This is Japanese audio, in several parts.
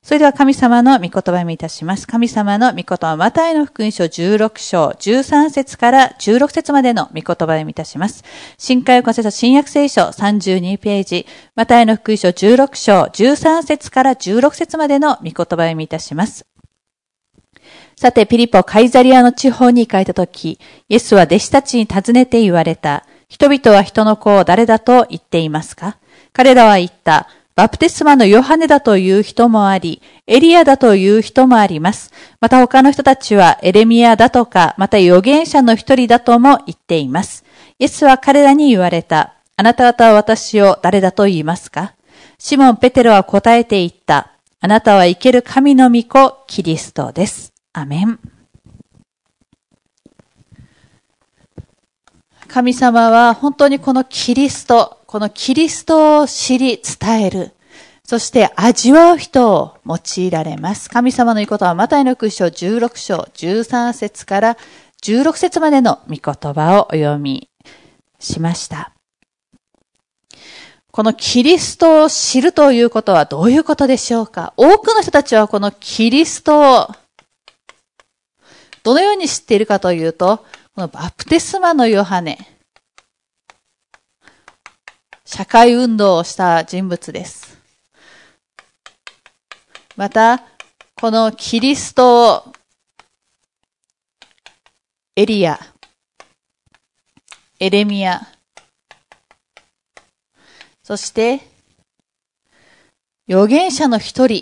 それでは神様の御言葉を読みいたします。神様の御言葉はマタイの福音書16章13節から16節までの御言葉を読みいたします。新海訳聖書新約聖書32ページ、マタイの福音書16章13節から16節までの御言葉を読みいたします。さて、ピリポ、カイザリアの地方に行かれたとき、イエスは弟子たちに尋ねて言われた。人々は人の子を誰だと言っていますか？彼らは言った。バプテスマのヨハネだという人もあり、エリアだという人もあります。また他の人たちはエレミヤだとか、また預言者の一人だとも言っています。イエスは彼らに言われた。あなた方は私を誰だと言いますか？シモン・ペテロは答えて言った。あなたは生ける神の御子、キリストです。アメン。神様は本当にこのキリストを知り伝える。そして味わう人を用いられます。神様の御言葉はマタイの福音書16章13節から16節までの御言葉をお読みしました。このキリストを知るということはどういうことでしょうか？多くの人たちはこのキリストをどのように知っているかというと、このバプテスマのヨハネ、社会運動をした人物です。また、このキリストをエリア、エレミヤ、そして預言者の一人、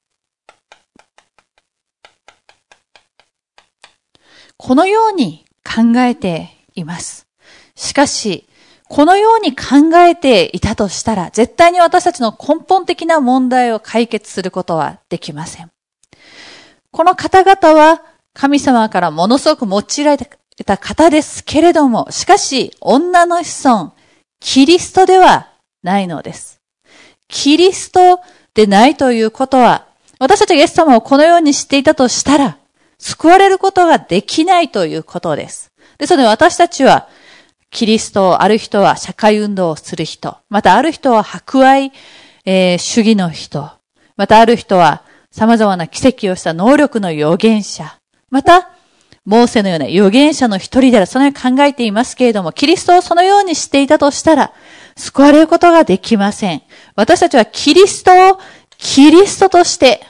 このように考えています。しかし、このように考えていたとしたら、絶対に私たちの根本的な問題を解決することはできません。この方々は神様からものすごく用いられた方ですけれども、しかし、女の子孫、キリストではないのです。キリストでないということは、私たちがイエス様をこのように知っていたとしたら、救われることができないということです。ですので私たちは、キリストをある人は社会運動をする人、またある人は博愛、主義の人、またある人は様々な奇跡をした能力の預言者、また、モーセのような預言者の一人である、そのように考えていますけれども、キリストをそのようにしていたとしたら、救われることができません。私たちはキリストをキリストとして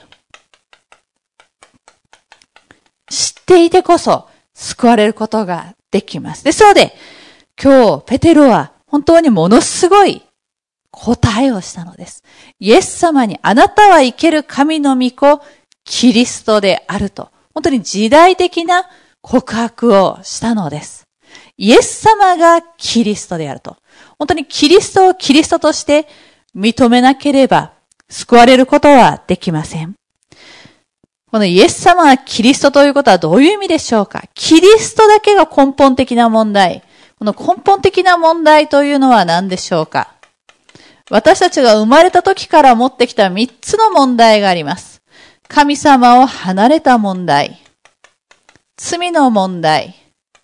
知っていてこそ救われることができます。ですので、今日ペテロは本当にものすごい答えをしたのです。イエス様にあなたは生ける神の御子、キリストであると、本当に時代的な告白をしたのです。イエス様がキリストであると。本当にキリストをキリストとして認めなければ救われることはできません。このイエス様がキリストということはどういう意味でしょうか？キリストだけが根本的な問題。この根本的な問題というのは何でしょうか？私たちが生まれた時から持ってきた3つの問題があります。神様を離れた問題、罪の問題、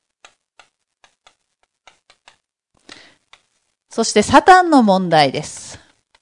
そしてサタンの問題です。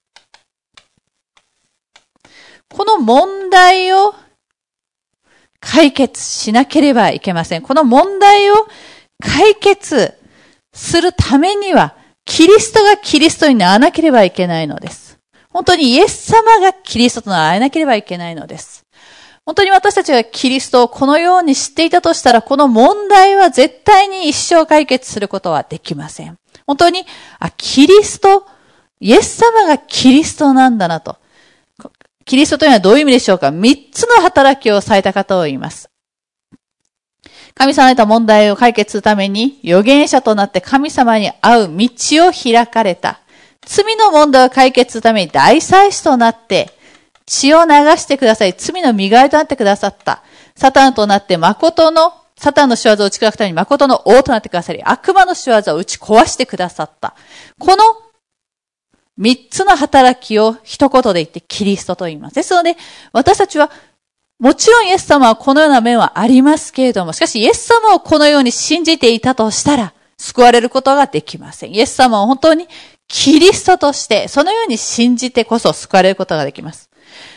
この問題を解決しなければいけません。この問題を解決するためには、キリストがキリストにならなければいけないのです。本当にイエス様がキリストとならなければいけないのです。本当に私たちがキリストをこのように知っていたとしたら、この問題は絶対に一生解決することはできません。本当に、キリスト、イエス様がキリストなんだなと。キリストというのはどういう意味でしょうか？3つの働きをされた方を言います。神様に得た問題を解決するために預言者となって神様に会う道を開かれた。罪の問題を解決するために大祭司となって血を流してください。罪の身代わりとなってくださった。サタンとなってサタンの仕業を打ち砕くために誠の王となってくださり、悪魔の仕業を打ち壊してくださった。この3つの働きを一言で言ってキリストと言います。ですので、私たちはもちろんイエス様はこのような面はありますけれども、しかしイエス様をこのように信じていたとしたら、救われることができません。イエス様を本当にキリストとして、そのように信じてこそ救われることができます。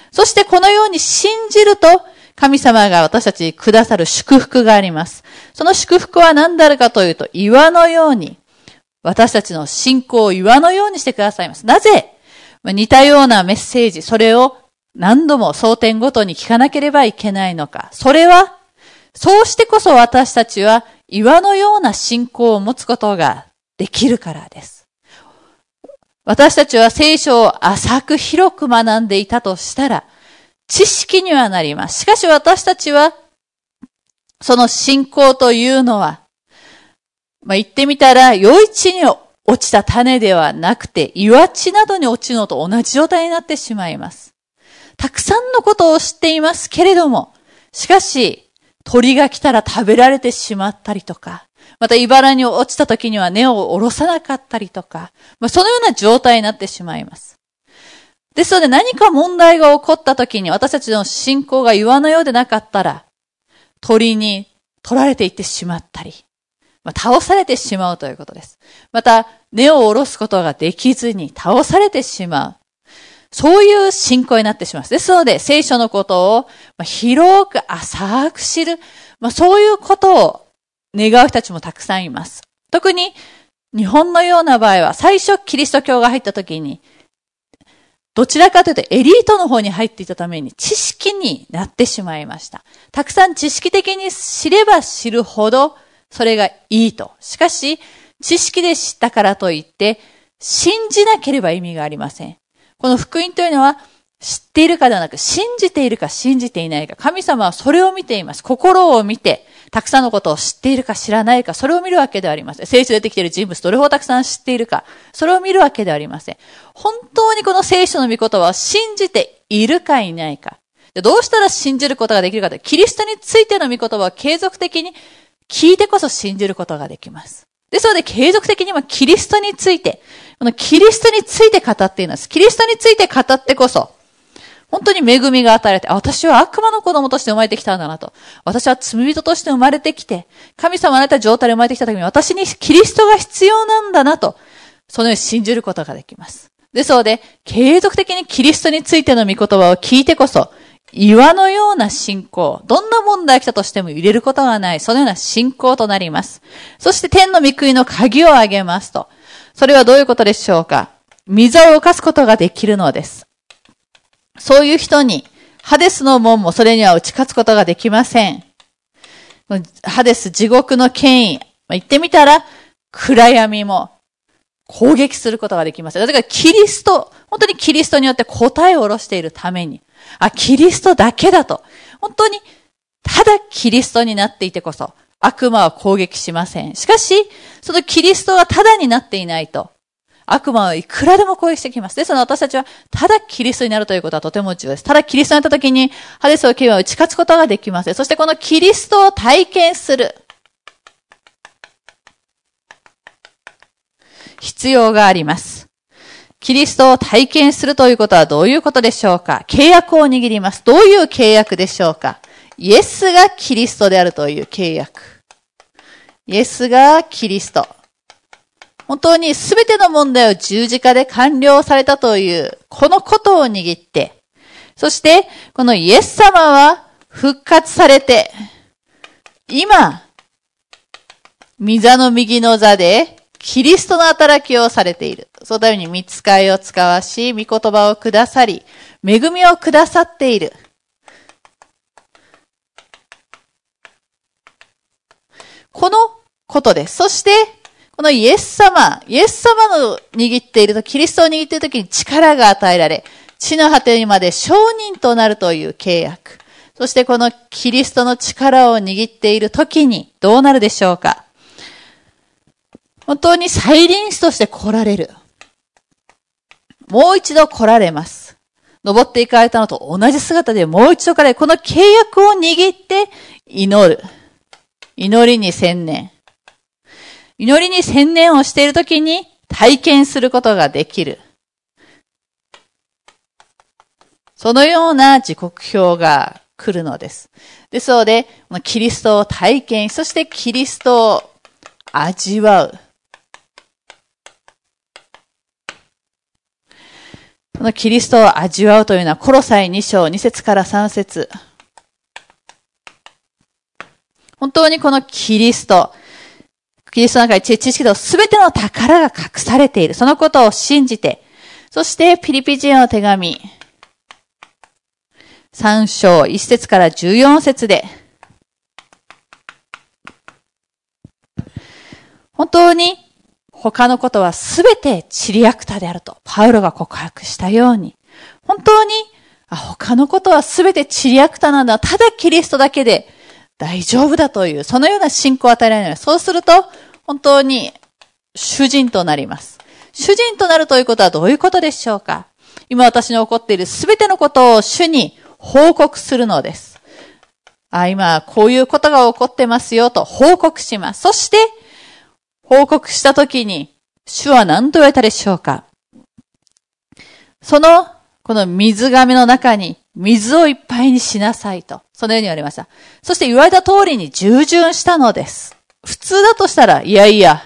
そしてこのように信じると、神様が私たちにくださる祝福があります。その祝福は何であるかというと、岩のように、私たちの信仰を岩のようにしてくださいます。なぜ似たようなメッセージ、それを何度も争点ごとに聞かなければいけないのか。それは、そうしてこそ私たちは岩のような信仰を持つことができるからです。私たちは聖書を浅く広く学んでいたとしたら、知識にはなります。しかし私たちは、その信仰というのは、言ってみたら、余市に落ちた種ではなくて、岩地などに落ちるのと同じ状態になってしまいます。たくさんのことを知っていますけれども、しかし、鳥が来たら食べられてしまったりとか、また茨に落ちた時には根を下ろさなかったりとか、そのような状態になってしまいます。ですので何か問題が起こった時に私たちの信仰が岩のようでなかったら、鳥に取られていってしまったり、倒されてしまうということです。また、根を下ろすことができずに倒されてしまう。そういう信仰になってしまいます。ですので、聖書のことを広く浅く知る、そういうことを願う人たちもたくさんいます。特に日本のような場合は、最初キリスト教が入った時に、どちらかというとエリートの方に入っていたために知識になってしまいました。たくさん知識的に知れば知るほどそれがいいと。しかし、知識で知ったからといって信じなければ意味がありません。この福音というのは知っているかではなく信じているか信じていないか。神様はそれを見ています。心を見て、たくさんのことを知っているか知らないか、それを見るわけではありません。聖書で出てきている人物、どれほどたくさん知っているか、それを見るわけではありません。本当にこの聖書の御言葉を信じているかいないか。どうしたら信じることができるかというと、キリストについての御言葉を継続的に聞いてこそ信じることができます。ですので、継続的にはキリストについて、このキリストについて語っています。キリストについて語ってこそ、本当に恵みが与えられて、私は悪魔の子供として生まれてきたんだなと。私は罪人として生まれてきて、神様になった状態で生まれてきた時に私にキリストが必要なんだなと、そのように信じることができます。ですので、継続的にキリストについての御言葉を聞いてこそ、岩のような信仰、どんな問題が来たとしても揺れることがない、そのような信仰となります。そして天の御国の鍵をあげますと。それはどういうことでしょうか。御座を犯すことができるのです。そういう人に、ハデスの門もそれには打ち勝つことができません。ハデス、地獄の権威、言ってみたら、暗闇も攻撃することができません。だからキリスト、本当にキリストによって答えを下ろしているために、キリストだけだと。本当に、ただキリストになっていてこそ、悪魔は攻撃しません。しかし、そのキリストがただになっていないと、悪魔はいくらでも攻撃してきます。ですので私たちは、ただキリストになるということはとても重要です。ただキリストになった時に、ハデスの権威は打ち勝つことができません。そしてこのキリストを体験する必要があります。キリストを体験するということはどういうことでしょうか。契約を握ります。どういう契約でしょうか。イエスがキリストであるという契約。イエスがキリスト。本当にすべての問題を十字架で完了されたという、このことを握って、そして、このイエス様は復活されて、今、御座の右の座で、キリストの働きをされている。そのために御使いを使わし、御言葉をくださり、恵みをくださっている。このことです。そして、このイエス様の握っていると、キリストを握っているときに力が与えられ、地の果てにまで証人となるという契約。そしてこのキリストの力を握っているときにどうなるでしょうか。本当に再臨死として来られる。もう一度来られます。登っていかれたのと同じ姿でもう一度来られる。この契約を握って祈る。祈りに専念。祈りに専念をしているときに体験することができる。そのような時刻表が来るのです。ですので、キリストを体験、そしてキリストを味わう。 このキリストを味わうというのは、コロサイ2章2節から3節。本当にこのキリストの中に知識とすべての宝が隠されている。そのことを信じて、そしてピリピ人への手紙、3章1節から14節で、本当に他のことはすべてチリアクタであると、パウロが告白したように、本当に他のことはすべてチリアクタなんだ。ただキリストだけで大丈夫だという、そのような信仰を与えられない。そうすると、本当に主人となります。主人となるということはどういうことでしょうか？今私に起こっているすべてのことを主に報告するのです。今こういうことが起こってますよと報告します。そして、報告したときに、主は何と言われたでしょうか？この水亀の中に水をいっぱいにしなさいと、そのように言われました。そして言われた通りに従順したのです。普通だとしたら、いやいや、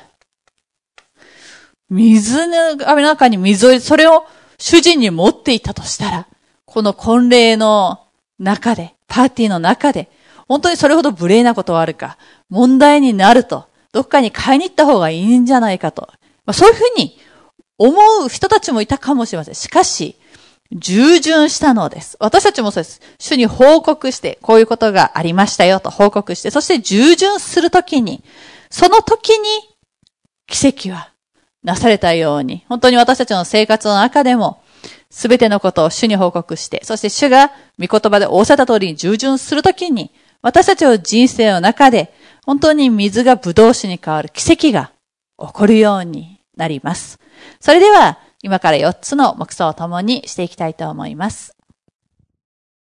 水の亀の中に水を、それを主人に持っていったとしたら、この婚礼の中で、パーティーの中で、本当にそれほど無礼なことはあるか、問題になると、どっかに買いに行った方がいいんじゃないかと。そういうふうに思う人たちもいたかもしれません。しかし、従順したのです。私たちもそうです。主に報告して、こういうことがありましたよと報告して、そして従順するときに、その時に奇跡はなされたように、本当に私たちの生活の中でも、すべてのことを主に報告して、そして主が御言葉で仰せた通りに従順するときに、私たちの人生の中で、本当に水がブドウ酒に変わる奇跡が起こるようになります。それでは、今から4つの目標を共にしていきたいと思います。